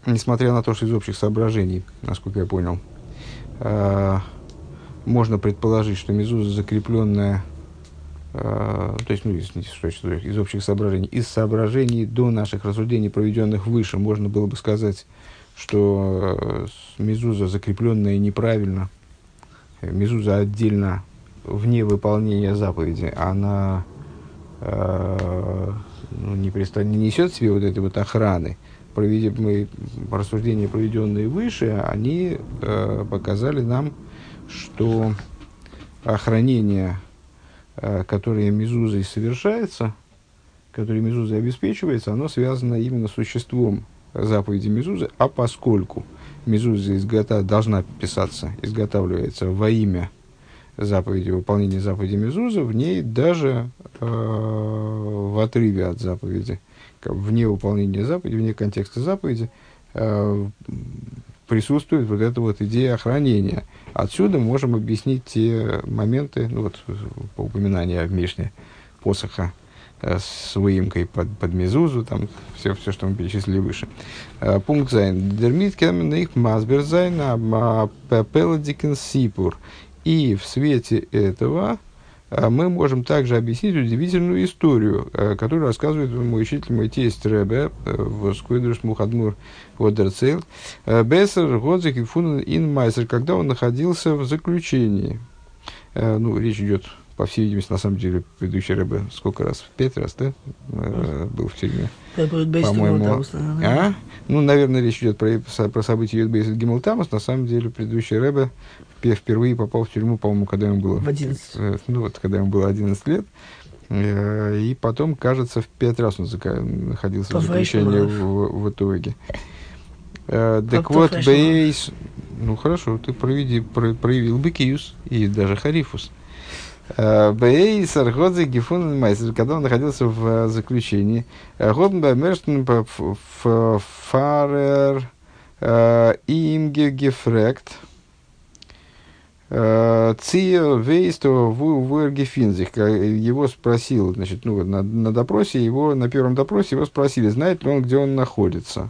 несмотря на то, что из общих соображений, насколько я понял, можно предположить, что мезуза закрепленная, то есть, из общих соображений, из соображений до наших рассуждений, проведенных выше, можно было бы сказать, что мезуза закрепленная неправильно, мезуза отдельно, вне выполнения заповеди, она не несет в себе вот этой вот охраны. Рассуждения, проведенные выше, они показали нам, что охранение, которое мезузой совершается, которое мезузой обеспечивается, оно связано именно с существом заповеди мезузы, а поскольку мезуза должна писаться, изготавливается во имя заповеди, выполнения заповеди мезузы, в ней даже в отрыве от заповеди, вне выполнения заповеди, вне контекста заповеди, присутствует вот эта вот идея охранения. Отсюда можем объяснить те моменты, по упоминанию в Мишне посоха с выемкой под мезузу, там все, что мы перечислили выше. Пункт зайн. Дермит кеменных мазбер зайн пеладикен сипур. И в свете этого мы можем также объяснить удивительную историю, которую рассказывает мой учитель, мой тесть Ребе, в Скуидруш Мухадмур Водерцейл, Бессер Годзик и Фунен ин Майсер, когда он находился в заключении. Речь идет, по всей видимости, на самом деле, предыдущий Ребе сколько раз? 5 раз, да? Был в тюрьме. По-моему. Наверное, речь идет про события Юдбейсет Гимл Тамас. На самом деле, предыдущий Ребе впервые попал в тюрьму, по-моему, когда ему было... 11. Когда ему было 11 лет. И потом, кажется, в 5 раз он находился в заключении в итоге. Так вот, Бейс... хорошо, ты проявил Бекиюс и даже Харифус. Бейс Арходзе Гифун Майсер, когда он находился в заключении. Годенбай Мерштен Фарер Имге Гефрект Цио Вейсто Вуэргефинзих. Его спросил, на допросе, на первом допросе его спросили, знает ли он, где он находится.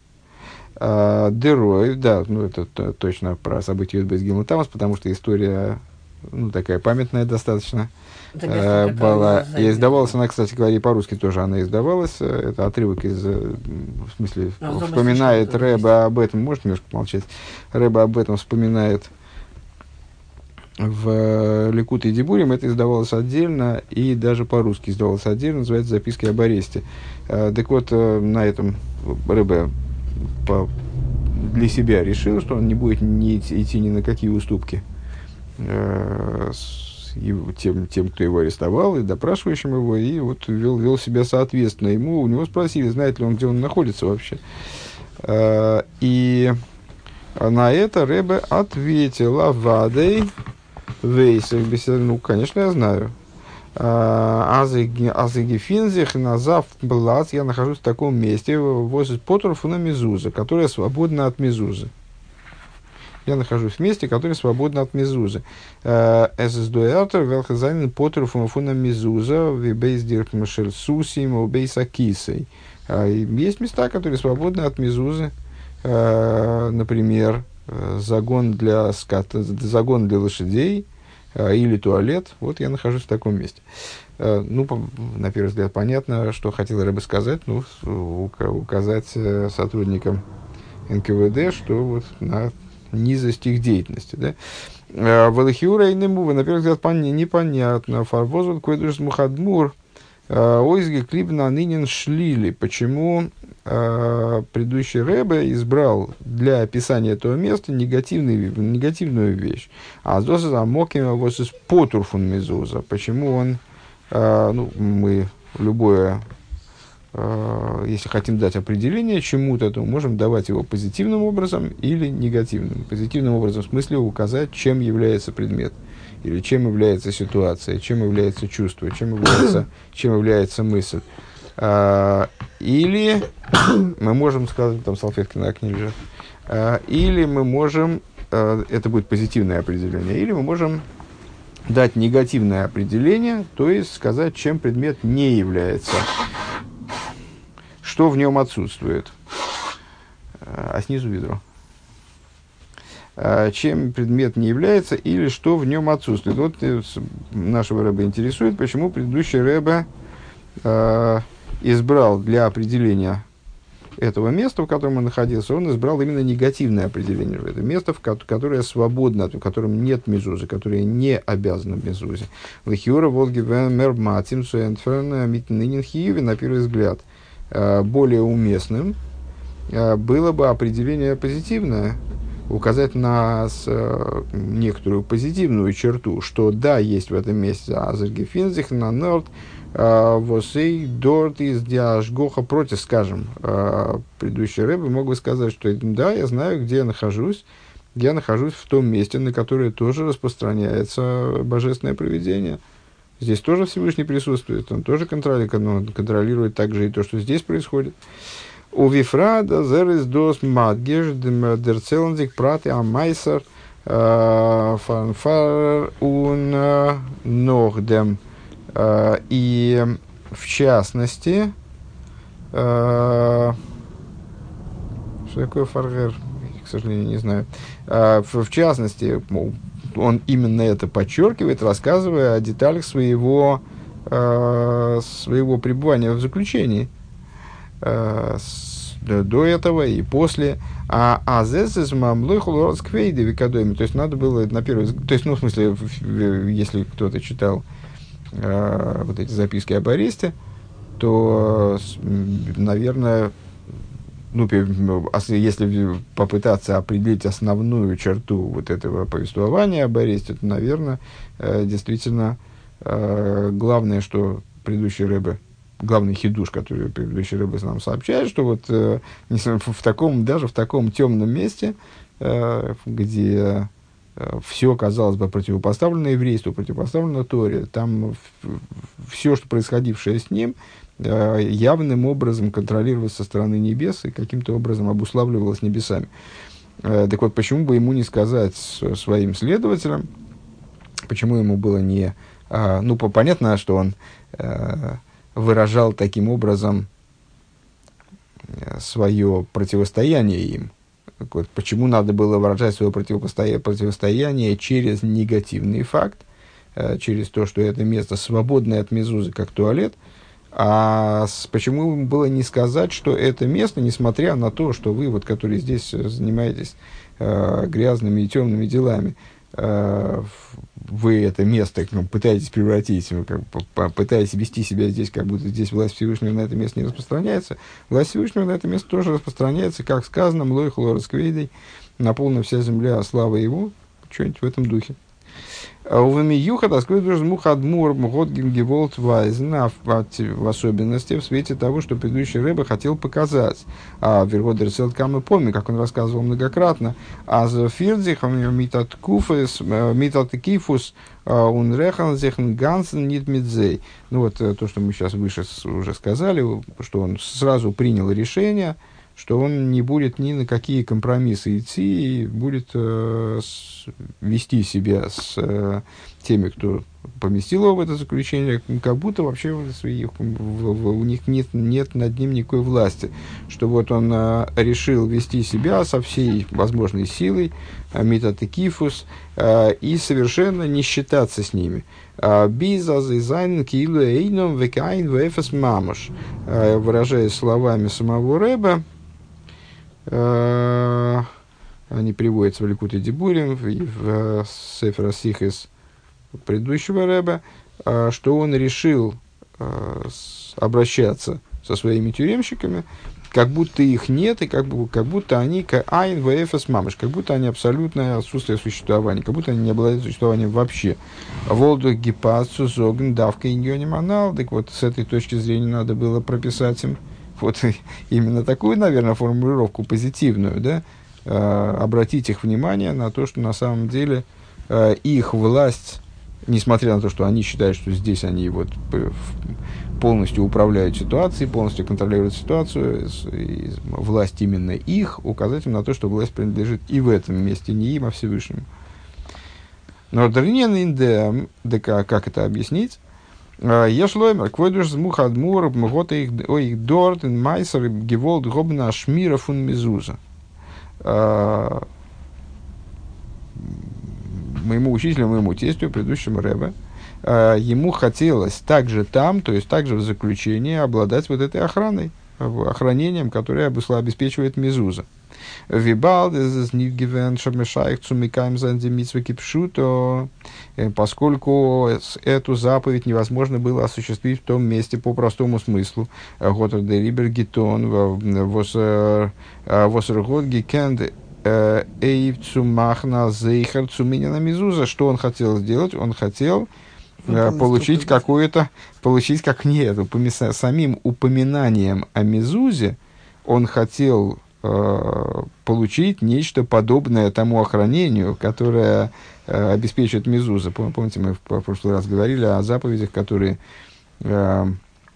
Дерой, да, это точно про события Юдбейс Гимл Тамас, потому что история, такая памятная достаточно была. И издавалась она, кстати говоря, и по-русски тоже она издавалась. Это отрывок вспоминает Ребе об этом, может немножко молчать, Ребе об этом вспоминает в Ликуте и Дибурим. Это издавалось отдельно и даже по-русски издавалось отдельно, называется «Записки об аресте». Так вот, на этом Ребе для себя решил, что он не будет идти ни на какие уступки тем, кто его арестовал, и допрашивающим его, и вот вел себя соответственно ему. У него спросили, знает ли он, где он находится вообще. И на это Ребе ответил: «Авадей вейсер беседу». Конечно, я знаю. Азегефинзих назав блац, я нахожусь в таком месте, возле Потурфуна мезуза, которая свободна от мезузы. Я нахожусь в месте, которое свободно от мезузы. Эсэсдуэртер велхазайнен Потурфуна мезуза вибейсдирк мшельсусим убейсакисой. Есть места, которые свободны от мезузы. Например, загон для лошадей, или туалет. Вот я нахожусь в таком месте. На первый взгляд, понятно, что хотел Ребе сказать, указать сотрудникам НКВД, что вот на низость их деятельности. Да? Валахиура и Немува, на первый взгляд, непонятно. Фарвозвод Кведуш Мухадмур, Ойзги Клибна Нынен Шлили. Почему предыдущий Ребе избрал для описания этого места негативную вещь? А здоса моким вот из Потурфун мезуза. Почему он, мы любое, если хотим дать определение чему-то, то можем давать его позитивным образом или негативным. Позитивным образом в смысле указать, чем является предмет, или чем является ситуация, чем является чувство, чем является мысль. Или мы можем сказать, там салфетки на окне лежат, или мы можем, это будет позитивное определение, или мы можем дать негативное определение, то есть сказать, чем предмет не является, что в нем отсутствует. а снизу ведро. Чем предмет не является или что в нем отсутствует. Вот нашего рэба интересует, почему предыдущий рэба избрал для определения этого места, в котором он находился, он избрал именно негативное определение. Это место, которое свободно, в котором нет мезузы, которое не обязано мезузе. Лихиура волги мер матим суэнтферн митнынин хиюви, на первый взгляд, более уместным было бы определение позитивное, указать на некоторую позитивную черту, что да, есть в этом месте азергефинзих на норд, восей дорт из диашгоха против, скажем, предыдущий рэбби мог бы сказать, что да, я знаю, где я нахожусь в том месте, на которое тоже распространяется божественное провидение. Здесь тоже Всевышний присутствует, он тоже контролирует также и то, что здесь происходит. У Вифрада зерис дос мадгеш дерцеландик праты амайсер фанфар ун ногдем. И в частности, что такое фаргер, к сожалению, не знаю. В частности, он именно это подчеркивает, рассказывая о деталях своего пребывания в заключении. До этого и после. То есть надо было на первый взгляд, то есть, в смысле, если кто-то читал вот эти записки об аресте, то, наверное, если попытаться определить основную черту вот этого повествования об аресте, то, наверное, действительно, главное, что предыдущий рэбе, главный хидуш, который предыдущий рэбе нам сообщает, что вот даже в таком темном месте, где все, казалось бы, противопоставлено еврейству, противопоставлено Торе, там все, что происходившее с ним, явным образом контролировалось со стороны небес и каким-то образом обуславливалось небесами. Так вот, почему бы ему не сказать своим следователям, почему ему было не... понятно, что он выражал таким образом свое противостояние им. Вот, почему надо было выражать свое противостояние через негативный факт, через то, что это место свободное от мезузы, как туалет, почему ему было не сказать, что это место, несмотря на то, что вы, вот, которые здесь занимаетесь грязными и темными делами, вы это место пытаетесь превратить, пытаетесь вести себя здесь, как будто здесь власть Всевышнего на это место не распространяется. Власть Всевышнего на это место тоже распространяется, как сказано, «Млой хлорос квейдой», наполнена вся земля слава его, что-нибудь в этом духе. В особенности в свете того, что предыдущий рэбе хотел показать. В Верводерцелт Камы Поми, как он рассказывал многократно, а за Фирдзихом Митаткифус Унреханзехн Гансен Нит Мидзей. Ну вот то, что мы сейчас выше уже сказали, что он сразу принял решение, что он не будет ни на какие компромиссы идти и будет вести себя с теми, кто поместил его в это заключение, как будто вообще у них нет над ним никакой власти. Что вот он решил вести себя со всей возможной силой, митатекифус, и совершенно не считаться с ними. Выражаясь словами самого рэба, они приводятся в Ликутей Дибурим и в Сефер Сихес предыдущего рэба, что он решил обращаться со своими тюремщиками, как будто их нет, и как будто они айн вэфэс мамыш, как будто они абсолютное отсутствие существования, как будто они не обладают существованием вообще. Волду гипацу зогн давка иньони манал. Так вот, с этой точки зрения надо было прописать им вот именно такую, наверное, формулировку позитивную, да, обратить их внимание на то, что на самом деле их власть, несмотря на то, что они считают, что здесь они вот полностью управляют ситуацией, полностью контролируют ситуацию, и власть именно их, указать им на то, что власть принадлежит и в этом месте не им, а Всевышнему. Но как это объяснить? Ешлоймер, квойдуш змухадмур, мгота их дорт, майсер, геволд, гобна, шмира фун мезуза. моему учителю, моему тестю, предыдущему Ребе, ему хотелось также там, то есть также в заключении, обладать вот этой охраной, охранением, которое обеспечивает мезуза. Поскольку эту заповедь невозможно было осуществить в том месте по простому смыслу, что он хотел сделать? Он хотел получить какое-то, самим упоминанием о мезузе, он хотел получить нечто подобное тому охранению, которое обеспечивает мезуза. Помните, мы в прошлый раз говорили о заповедях, которые на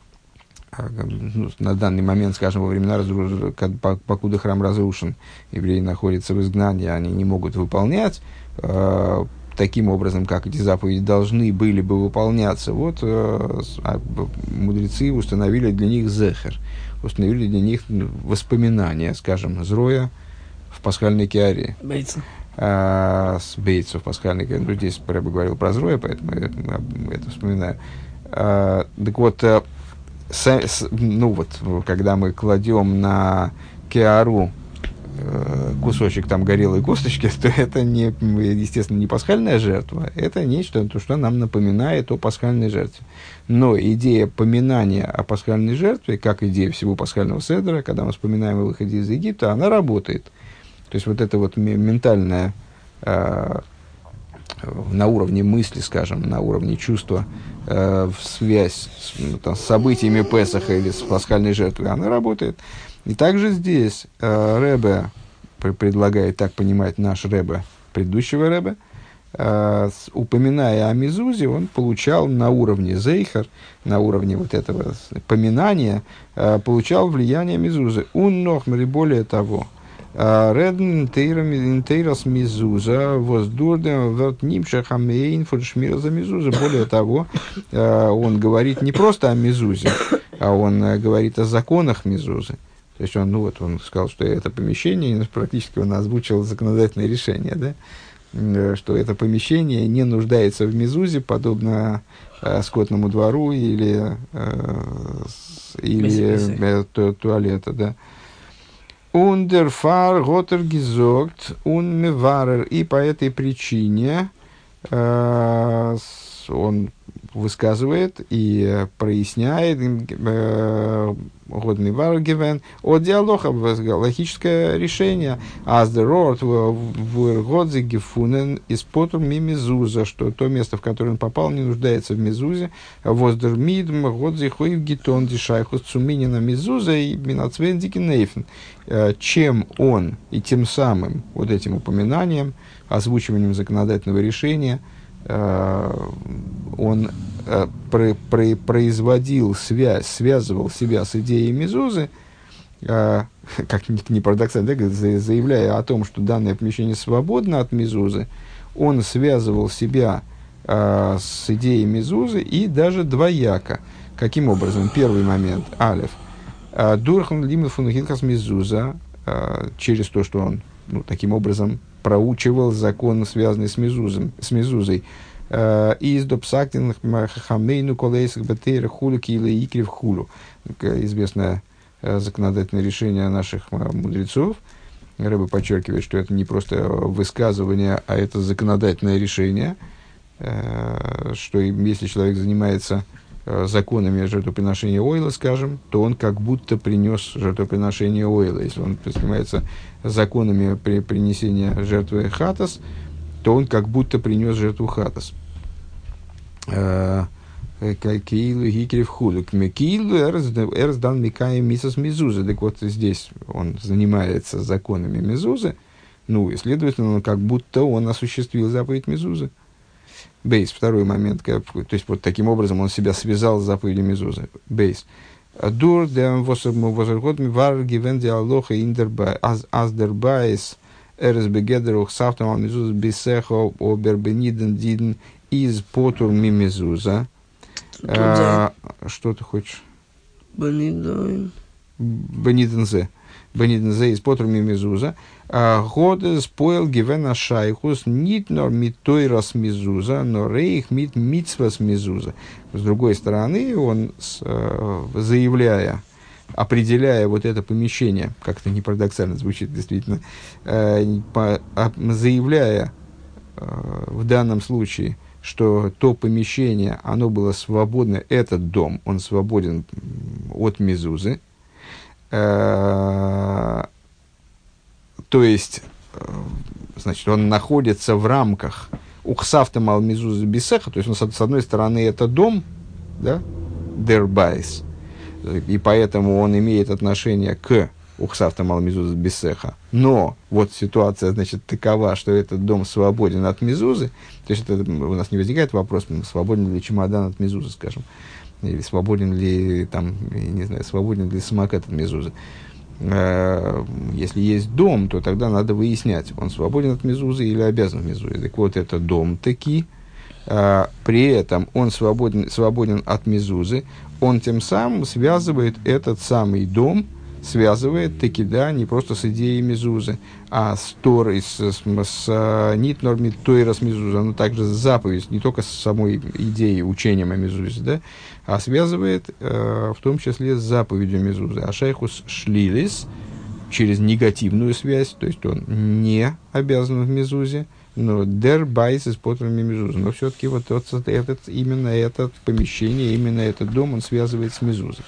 данный момент, скажем, во времена, покуда храм разрушен, евреи находятся в изгнании, они не могут выполнять таким образом, как эти заповеди должны были бы выполняться. Вот мудрецы установили для них зехер, установили для них воспоминания, скажем, зроя в пасхальной киаре. Бейца. С бейца в пасхальной киаре. Ну, здесь я бы говорил про зроя, поэтому я это вспоминаю. Так вот, когда мы кладем на киару кусочек там горелой косточки, то это, естественно, не пасхальная жертва, это нечто, что нам напоминает о пасхальной жертве. Но идея поминания о пасхальной жертве, как идея всего пасхального седера, когда мы вспоминаем о выходе из Египта, она работает. То есть, вот это вот ментальная, на уровне мысли, скажем, на уровне чувства, связь с событиями Песаха или с пасхальной жертвой, она работает. И также здесь Ребе предлагает так понимать наш Ребе, предыдущего Ребе, упоминая о мезузе, он получал на уровне зейхар, на уровне вот этого поминания, получал влияние мезузы. Уннохмер, и более того, Редн интейрас мезуза воздурдем вертнимша хамейн фуршмир за мезуза. Более того, он говорит не просто о мезузе, а он говорит о законах мезузы. То есть он сказал, что это помещение, практически он озвучил законодательное решение, да? Что это помещение не нуждается в мезузе, подобно скотному двору или туалета, да. Ундерфар готер гизогт унмеварер. И по этой причине он высказывает и проясняет годный варгивен от диалога, логическое решение. As the road were годзе гефунен из потом мимизуза, что то место, в которое он попал, не нуждается в мезузе. Воздер мидм годзе хоив гитон дишайхус цуминина мезуза и минацвендики нейфен. Чем он и тем самым вот этим упоминанием, озвучиванием законодательного решения, он производил связь, связывал себя с идеей мезузы, как ни парадоксально, да, заявляя о том, что данное помещение свободно от мезузы, он связывал себя с идеей мезузы и даже двояко. Каким образом? Первый момент, алеф. Дурхан лимфун хилхас мезуза, через то, что он таким образом проучивал закон, связанный с мезузой. Из допсактин хамейну колейсах бетейра хулу киле икрив хулу. Известное законодательное решение наших мудрецов. Ребе подчеркивает, что это не просто высказывание, а это законодательное решение, что если человек занимается законами жертвоприношения ойла, скажем, то он как будто принес жертвоприношение ойла. Если он занимается законами принесения жертвы хатас, то он как будто принес жертву хатас. Киилу гикрив худу. Киилу эрсдан микаем мисас мезузы. Так вот, здесь он занимается законами мезузы, и, следовательно, как будто он осуществил заповедь мезузы. Бейс, второй момент, то есть, вот таким образом он себя связал с заповедью мезузы. Бейс. Дур дем возергот мивар гивен диалоха индербай аздербайс эрсбегедерух сафтам мезуз бисехо обербениден диден из потур мимезуза. Что ты хочешь? Бениден. Бенидензе. бенидзе из потру мизуза, годы споил гивена шайхус нит нор митойрас мизуза, но рейх мит митсвас мизуза. С другой стороны, он, заявляя, определяя вот это помещение, как-то не парадоксально звучит действительно, заявляя в данном случае, что то помещение, оно было свободно, этот дом, он свободен от мезузы, то есть, значит, он находится в рамках ухсавта мал мезузы бисеха, то есть, он, с одной стороны, это дом, да, дербайс, и поэтому он имеет отношение к ухсавта мал мезузы бисеха, но вот ситуация, значит, такова, что этот дом свободен от мезузы, то есть, это, у нас не возникает вопрос, свободен ли чемодан от мезузы, скажем, или свободен ли, там, не знаю, свободен ли самокат от мезузы. Если есть дом, то тогда надо выяснять, он свободен от мезузы или обязан в мезузе. Так вот, это дом таки, при этом он свободен от мезузы, он тем самым связывает этот самый дом, связывает таки, да, не просто с идеей мезузы, а с Торой, с нит нормит тойрас мезуза, но также с заповедью, не только с самой идеей, учением о мезузе, да, а связывает в том числе с заповедью мезузы. А шайхус шлилис через негативную связь, то есть он не обязан в мезузе, но дер байс из потрами мезузы. Но все-таки вот именно это помещение, именно этот дом он связывает с мезузой.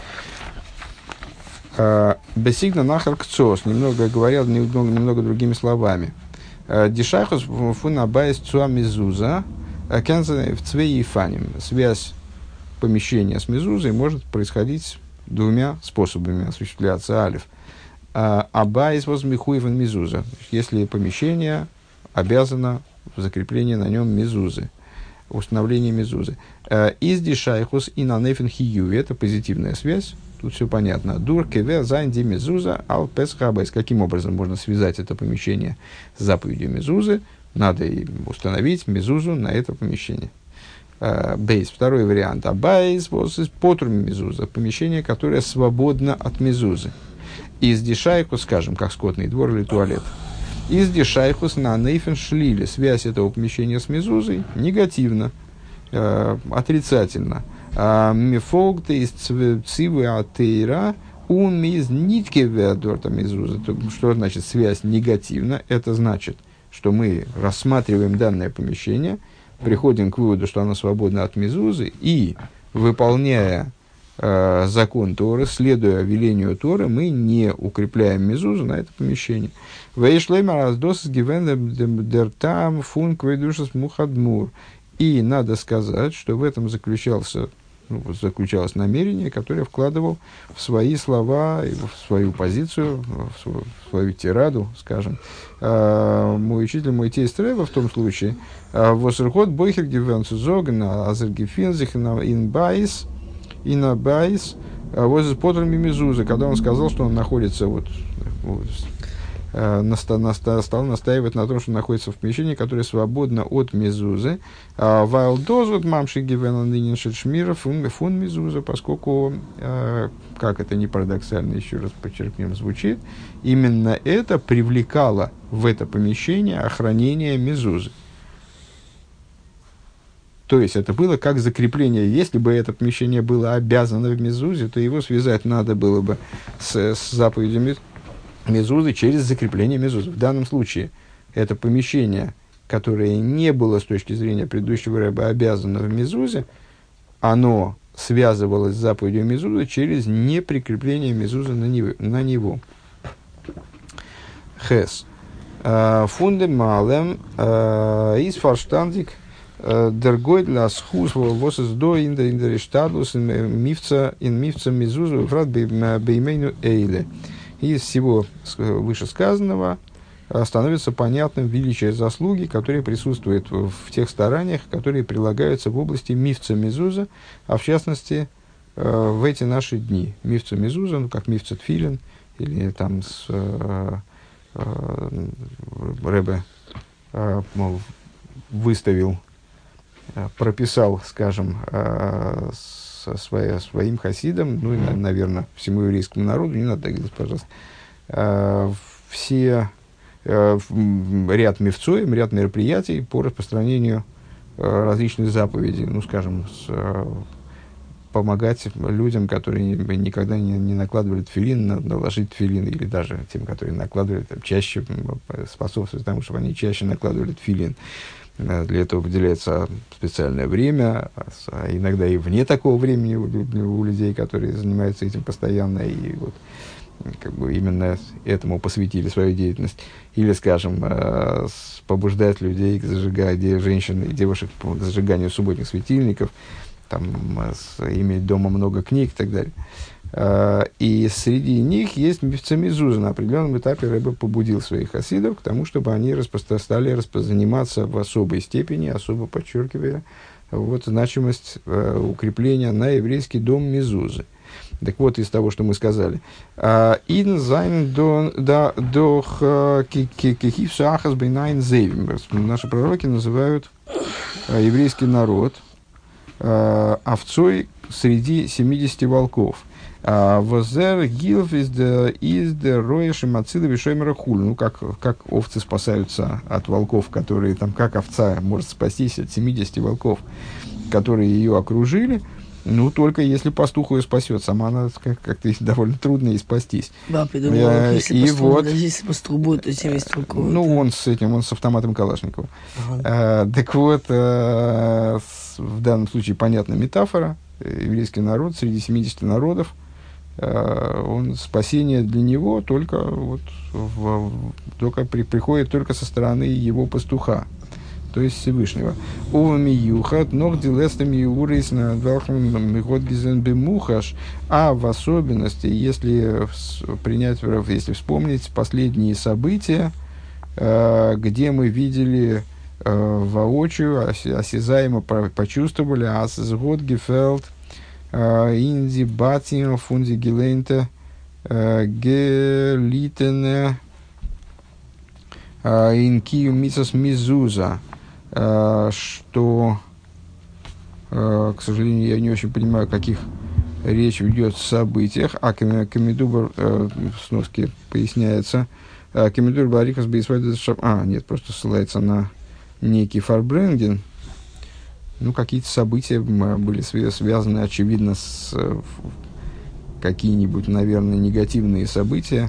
Бесигна нахар кцос, немного говорил, немного другими словами. Дишайхус фунабайс цуа мезуза, кензен в цвей и фаним. Связь помещения с мезузой может происходить двумя способами, осуществляться алиф. Абайс возмехуеван мезуза, если помещение обязано в закреплении на нем мезузы, установление мезузы. Из дишайхус и на нефен хиюви, это позитивная связь. Тут все понятно. Дур кеве зайнди мезуза ал песхабайс. Каким образом можно связать это помещение с заповедью мезузы? Надо установить мезузу на это помещение. Бейс. Второй вариант. Абайс из потруми мезуза. Помещение, которое свободно от мезузы. Из дишайхус, скажем, как скотный двор или туалет. Из дишайхус на нейфен шлили. Связь этого помещения с мезузой негативно, отрицательно. Мифолгта из цивы атеира ун миз нитки ведорта мезуза. Что значит связь негативна? Это значит, что мы рассматриваем данное помещение, приходим к выводу, что оно свободно от мезузы, и, выполняя закон Торы, следуя велению Торы, мы не укрепляем мезузу на это помещение. И надо сказать, что в этом заключалось намерение, которое вкладывал в свои слова, в свою позицию, в свою тираду, скажем, мой учитель, мой тесть Ребе в том случае, «Восерхот бойхер гивенцу зогна азергефинзих инбайс, инабайс, возле потрами мезузы», когда он сказал, что он находится стал настаивать на том, что находится в помещении, которое свободно от мезузы. Вайлдозут мамши гивена нынешнего шмира фун мезуза, поскольку, как это не парадоксально, еще раз подчеркнем, звучит, именно это привлекало в это помещение охранение мезузы. То есть, это было как закрепление. Если бы это помещение было обязано в мезузе, то его связать надо было бы с заповедью мезузы через закрепление мезузы. В данном случае это помещение, которое не было с точки зрения предыдущего рэба обязано в мезузе, оно связывалось с заповедью мезузы через неприкрепление мезузы на него. Хес. Фундемалем из фарштандик дергой для схуз восс до индериштадлус мифца мезузу врат беймейну эйле. Из всего вышесказанного становится понятным величие заслуги, которые присутствуют в тех стараниях, которые прилагаются в области мифца мезуза, а в частности в эти наши дни. Мифца мезуза, ну как мифца тфилин, или там Ребе выставил, прописал, скажем, своим хасидам, ну и, наверное, всему еврейскому народу, не надо так говорить, пожалуйста, все ряд мивцоем, ряд мероприятий по распространению различных заповедей, ну, скажем, помогать людям, которые никогда не накладывали тфилин, наложить тфилин, или даже тем, которые накладывали, там, чаще способствовать тому, чтобы они чаще накладывали тфилин. Для этого выделяется специальное время, а иногда и вне такого времени у людей, которые занимаются этим постоянно, и вот как бы именно этому посвятили свою деятельность. Или, скажем, побуждать людей к зажиганию, женщин и девушек к зажиганию субботних светильников, там, иметь дома много книг и так далее. И среди них есть мифца мезуза. На определенном этапе Ребе побудил своих хасидов к тому, чтобы они стали заниматься в особой степени, особо подчеркивая вот, значимость укрепления на еврейский дом мезузы. Так вот, из того, что мы сказали. «Ин зайн дох кихив шахас бейнайн зейвим». Наши пророки называют еврейский народ овцой среди 70 волков. «Возер гилф из де роеши мацилы вишоймера хуль». Ну, как овцы спасаются от волков, которые там, как овца может спастись от 70 волков, которые ее окружили. Ну, только если пастух ее спасет. Сама она как-то довольно трудно и спастись. Да, придумал, если пастух будет, то 70 волков. Ну, он с автоматом Калашникова. Ага. Так вот, в данном случае понятна метафора. Еврейский народ среди 70 народов, спасение для него только, приходит только со стороны его пастуха, то есть Всевышнего. А в особенности, если вспомнить последние события, где мы видели воочию, осязаемо почувствовали, асгод гефелд, инди батин, фунди геленте, гелитене, инкию мисос мизуза, что, к сожалению, я не очень понимаю, о каких речь ведет в событиях, а Камедубар в сноске поясняется, Камедубар Барихас Бейсвайдес Шаб... нет, просто ссылается на некий Фарбренген. Ну, какие-то события были связаны, очевидно, с какие-нибудь, наверное, негативные события.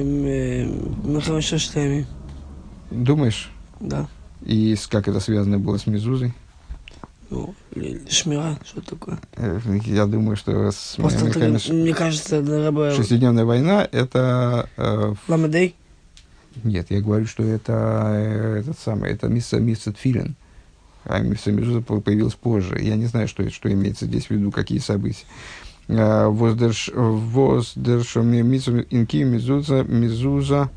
Думаешь? Да. И как это связано было с Мезузой? Ну, Шмира, что такое? Я думаю, что мне кажется, шестидневная война это... Ламедей? Нет, я говорю, что это это мисса Тфилин. А мисса Мезуза появилась позже. Я не знаю, что имеется здесь в виду, какие события. Инки Мезуза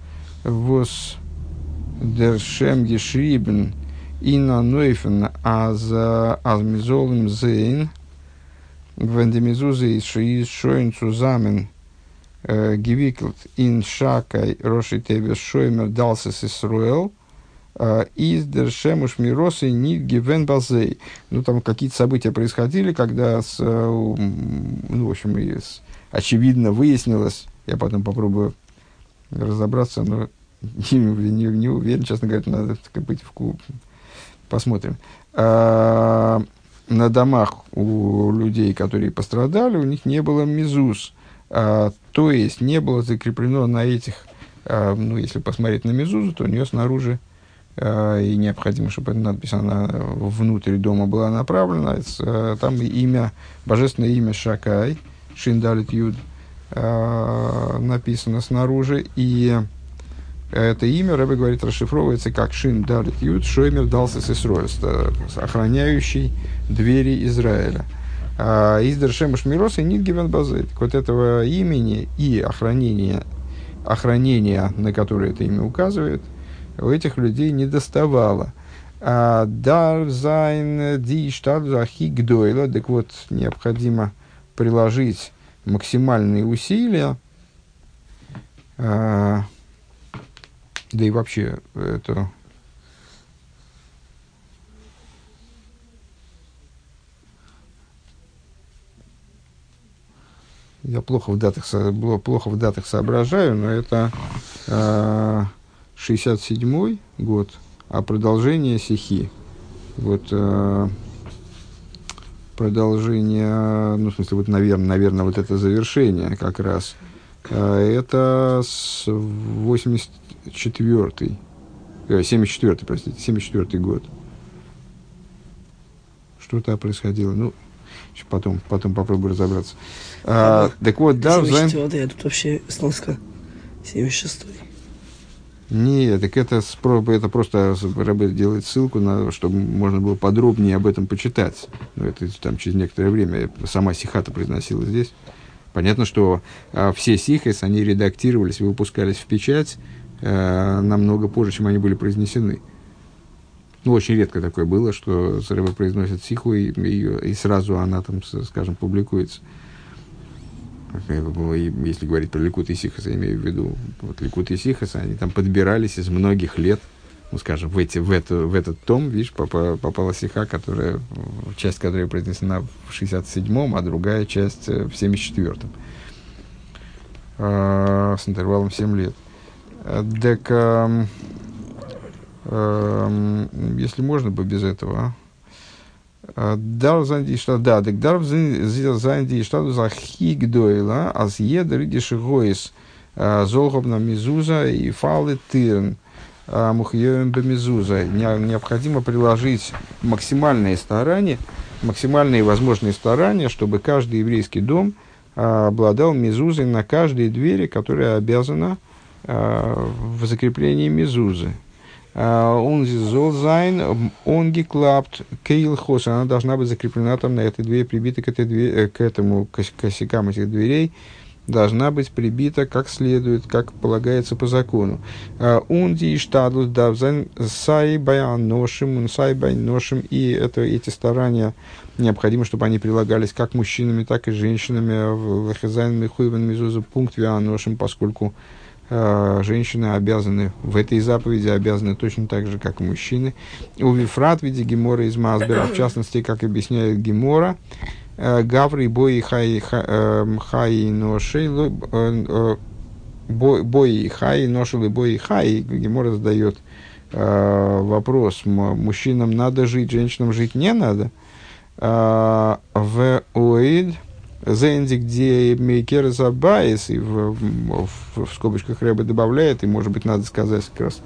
воздершем гешрибен инна нойфен аз мизолым зейн wenn die Mezuzа ist schön zusammen gewickelt in Shakai Roshi Teves Shoimer Dalses Israel из Дершемуш Миросы Нит Гивен Базей. Ну, там какие-то события происходили, когда, в общем, очевидно выяснилось, я потом попробую разобраться, но не уверен, честно говоря, надо быть посмотрим. На домах у людей, которые пострадали, у них не было мезуз, то есть не было закреплено на этих, если посмотреть на мезузу, то у нее снаружи и необходимо, чтобы эта надпись внутрь дома была направлена. Там божественное имя Шакай, Шиндалит Юд, написано снаружи, и это имя, Ребе говорит, расшифровывается как Шиндалит Юд, Шоймер Далсес Исроэль, охраняющий двери Израиля. Издер Шемуш Мирос и Нит Гивен Базель. Вот этого имени и охранения, на которое это имя указывает, у этих людей не доставало. Дар зайн ди штат захи гдойла. Так вот, необходимо приложить максимальные усилия. Да и вообще, это... я плохо в датах соображаю, но это 67-й год, а продолжение сихи. Вот продолжение, ну, в смысле, вот, наверное, вот это завершение как раз. Это с 74-й, 74-й, простите, 74-й год. Что-то происходило, ну, потом попробую разобраться. Так вот, да, 74-й, а тут вообще сноска 76-й. Нет, так это просто Ребе делает ссылку, чтобы можно было подробнее об этом почитать. Но это там через некоторое время сама сиха-то произносила здесь. Понятно, что все сихес, они редактировались, выпускались в печать намного позже, чем они были произнесены. Ну, очень редко такое было, что Ребе произносит сиху, и сразу она там, скажем, публикуется. Если говорить про Ликут и Сихас, я имею в виду, вот Ликут и Сихас, они там подбирались из многих лет, ну, скажем, в этот том, видишь, попала сиха, часть которой произнесена в 67-м, а другая часть в 74-м, с интервалом 7 лет. Так, если можно бы без этого, Дарф занди штаду за хигдойла, аз едер идишигоис золхобна мизуза и фалы тирн мухьёем бемизуза. Необходимо приложить максимальные возможные старания, чтобы каждый еврейский дом обладал мизузой на каждой двери, которая обязана в закреплении мизузы. Он золзайн, он геклапт, кейлхос, она должна быть закреплена там на этой двери, прибита к косякам этих дверей, должна быть прибита как следует, как полагается по закону. Он ди штадлус давзайн сайбай ношим, и эти старания необходимо, чтобы они прилагались как мужчинами, так и женщинами в лахизайн михуеван мизузу пункт вианошим, поскольку женщины обязаны, в этой заповеди обязаны точно так же, как и мужчины. У Вифрат в виде Гемора из Масбера, в частности, как объясняет Гемора, Гаври бои хай ношей, бои хай ношел и бои хай. Гемора задает вопрос: мужчинам надо жить, женщинам жить не надо. В оид Зенди, где Мейкер Забайс, и в скобочках Ребе добавляет, и, может быть, надо сказать как раз,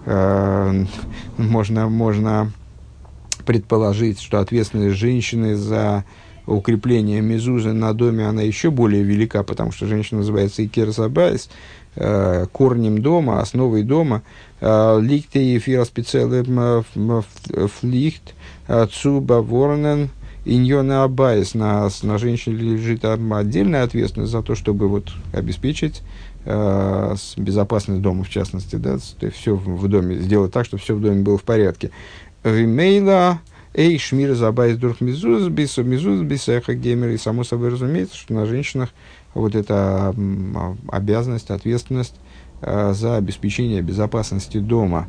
можно предположить, что ответственность женщины за укрепление мезузы на доме, она еще более велика, потому что женщина называется Икер Забайс, корнем дома, основой дома. Ликте эфира специальным флихт цуба ворнен. Иньона Абайс, на женщине лежит отдельная ответственность за то, чтобы вот обеспечить безопасность дома, в частности, да, все в доме, сделать так, чтобы все в доме было в порядке. Вимейла, эй, шмир забайс дурх мизуз бисеха геймер, и само собой разумеется, что на женщинах вот эта обязанность, ответственность за обеспечение безопасности дома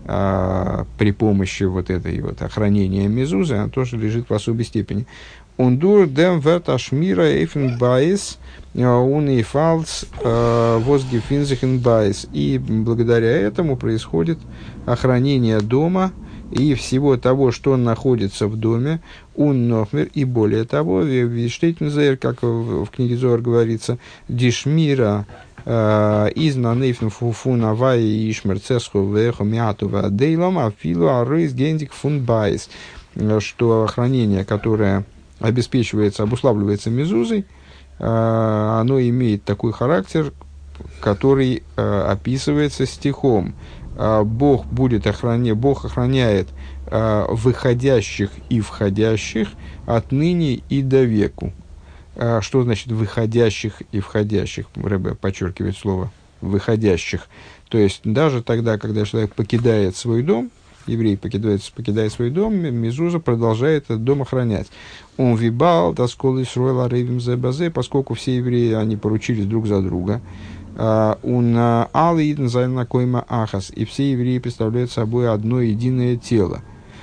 при помощи вот этой вот охранения мезузы, она тоже лежит в особой степени. Ундур дем верта шмира эйфен байс уни фалс возгефинзихен байс. И благодаря этому происходит охранение дома и всего того, что находится в доме, уннохмер, и более того, виштейтензейр, как в книге Зоар говорится, дишмира из нанейфн фуфун авай и шмерцесху веху мяту вадейлом афилу арейс гендик фун байс, что охранение, которое обуславливается мезузой, оно имеет такой характер, который описывается стихом. Бог охраняет выходящих и входящих отныне и до веку. Что значит выходящих и входящих? Ребе подчеркивает слово выходящих. То есть даже тогда, когда человек покидает свой дом, еврей покидает свой дом, мезуза продолжает этот дом охранять. Он вибал, досколы шруэла рейвим зебазе, поскольку все евреи, они поручились друг за друга. Он алидн зайна койма ахас, и все евреи представляют собой одно единое тело.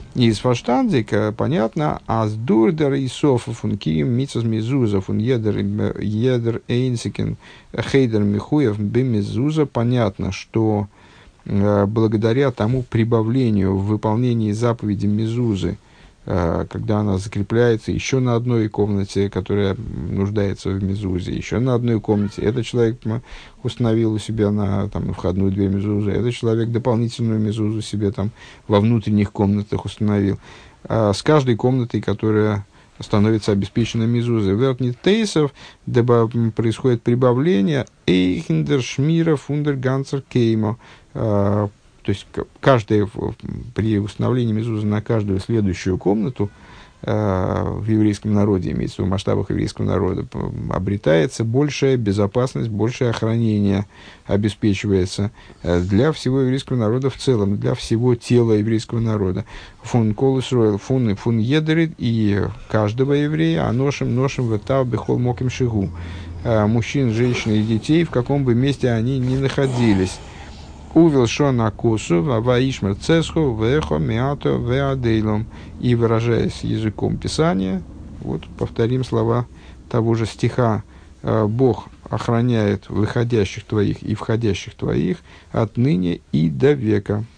Из фаштандзика понятно, аз дурдер и софа функием митсус мизуза фун едер эйнсикен хейдер михуев бимизуза. Понятно, что благодаря тому прибавлению в выполнении заповеди мизузы, когда она закрепляется еще на одной комнате, которая нуждается в мезузе, еще на одной комнате. Этот человек установил у себя на входную дверь мезузы, этот человек дополнительную мезузу себе во внутренних комнатах установил. С каждой комнатой, которая становится обеспеченной мезузой, верхних тейсов, происходит прибавление эйхендер шмира фундер ганцер кеймо. То есть, при установлении мезузы на каждую следующую комнату в еврейском народе, имеется в масштабах еврейского народа, обретается большая безопасность, большее охранение обеспечивается для всего еврейского народа в целом, для всего тела еврейского народа. Фун кол Исроэл, фун едерит, и каждого еврея, а ношим ватав бехол моким шигу. Мужчин, женщин и детей, в каком бы месте они ни находились. Увел шона косу, ваишмер цесху, вехо, миато, веадейлом. И выражаясь языком Писания, вот повторим слова того же стиха: Бог охраняет выходящих твоих и входящих твоих отныне и до века.